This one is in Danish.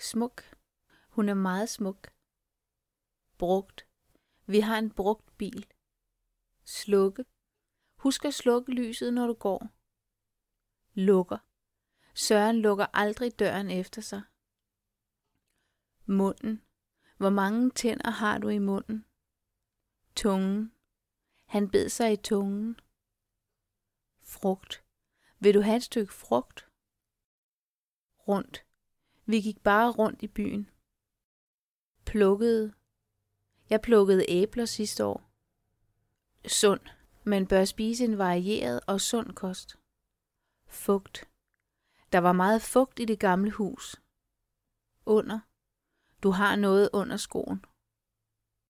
Smuk. Hun er meget smuk. Brugt. Vi har en brugt bil. Slukke. Husk at slukke lyset, når du går. Lukker. Søren lukker aldrig døren efter sig. Munden. Hvor mange tænder har du i munden? Tungen. Han bed sig i tungen. Frugt. Vil du have et stykke frugt? Rundt. Vi gik bare rundt i byen. Plukkede. Jeg plukkede æbler sidste år. Sund. Man bør spise en varieret og sund kost. Fugt. Der var meget fugt i det gamle hus. Under. Du har noget under skoen.